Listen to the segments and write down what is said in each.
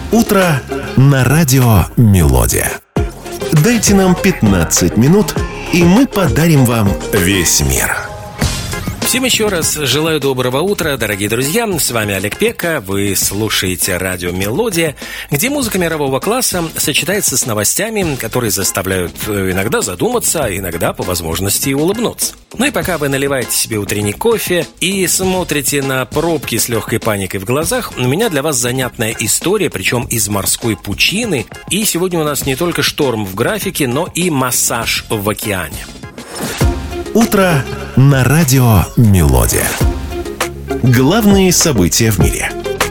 Утро на радио «Мелодия». Дайте нам 15 минут, и мы подарим вам весь мир. Всем еще раз желаю доброго утра, дорогие друзья. С вами Олег Пека. Вы слушаете радио «Мелодия», где музыка мирового класса сочетается с новостями, которые заставляют иногда задуматься, а иногда по возможности улыбнуться. Ну и пока вы наливаете себе утренний кофе и смотрите на пробки с легкой паникой в глазах, у меня для вас занятная история, причем из морской пучины. И сегодня у нас не только шторм в графике, но и массаж в океане. Утро на радио «Мелодия». Главные события в мире.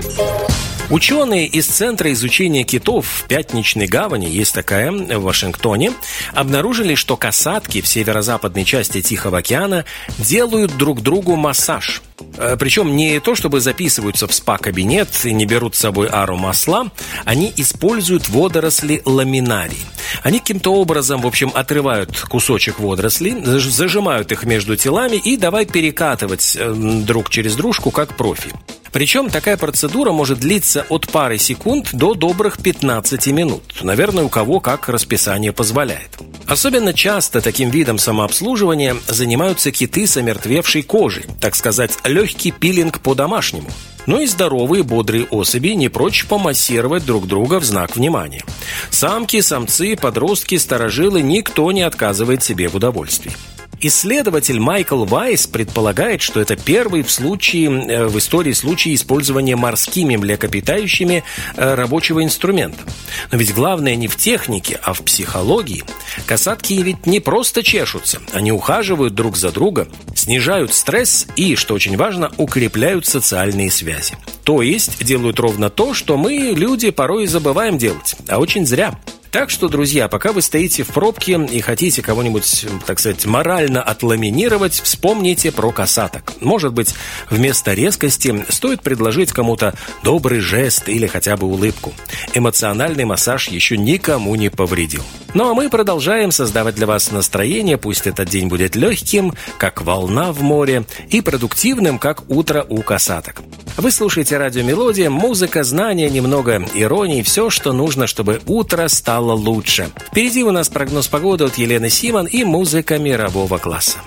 Ученые из Центра изучения китов в Пятничной гавани, есть такая в Вашингтоне, обнаружили, что касатки в северо-западной части Тихого океана делают друг другу массаж. Причем не то, чтобы записываются в спа-кабинет и не берут с собой ару масла, они используют водоросли ламинарий. Они каким-то образом, в общем, отрывают кусочек водорослей, зажимают их между телами и давай перекатывать друг через дружку, как профи. Причем такая процедура может длиться от пары секунд до добрых 15 минут. Наверное, у кого как расписание позволяет. Особенно часто таким видом самообслуживания занимаются киты с омертвевшей кожей, так сказать, легкий пилинг по-домашнему. Но и здоровые, бодрые особи не прочь помассировать друг друга в знак внимания. Самки, самцы, подростки, старожилы – никто не отказывает себе в удовольствии. Исследователь Майкл Вайс предполагает, что это первый в истории случай использования морскими млекопитающими рабочего инструмента. Но ведь главное не в технике, а в психологии. Касатки ведь не просто чешутся, они ухаживают друг за другом, снижают стресс и, что очень важно, укрепляют социальные связи. То есть делают ровно то, что мы, люди, порой забываем делать, а очень зря. Так что, друзья, пока вы стоите в пробке и хотите кого-нибудь, так сказать, морально отламинировать, вспомните про касаток. Может быть, вместо резкости стоит предложить кому-то добрый жест или хотя бы улыбку. Эмоциональный массаж еще никому не повредил. Ну а мы продолжаем создавать для вас настроение, пусть этот день будет легким, как волна в море, и продуктивным, как утро у касаток. Вы слушаете радио «Мелодия», музыка, знания, немного иронии, все, что нужно, чтобы утро стало лучше. Впереди у нас прогноз погоды от Елены Симон и музыка мирового класса.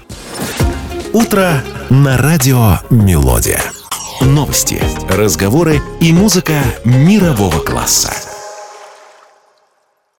Утро на радио «Мелодия». Новости, разговоры и музыка мирового класса.